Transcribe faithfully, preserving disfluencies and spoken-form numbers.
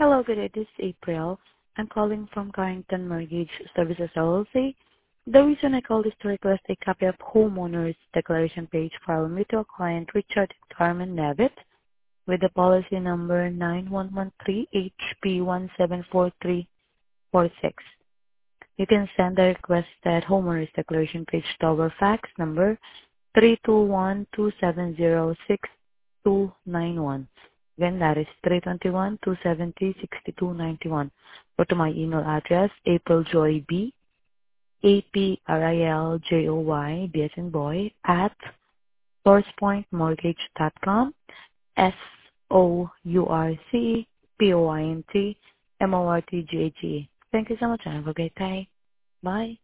Hello, good day. This is April. I'm calling from Carrington Mortgage Services, L L C. The reason I called is to request a copy of homeowner's declaration page for our mutual client, Richard Carmen Nevitt, with the policy number nine one one three H P one seven four three four six. You can send the requested homeowner's declaration page to our fax number three two one, two seven zero, six two nine one. Again, that is three two one, two seven zero, six two nine one. Or to my email address, apriljoyb, A P R I L J O Y, B as in boy, at sourcepointmortgage dot com, S O U R C P O I N T M O R T G A G E. Thank you so much and have a great day. Bye.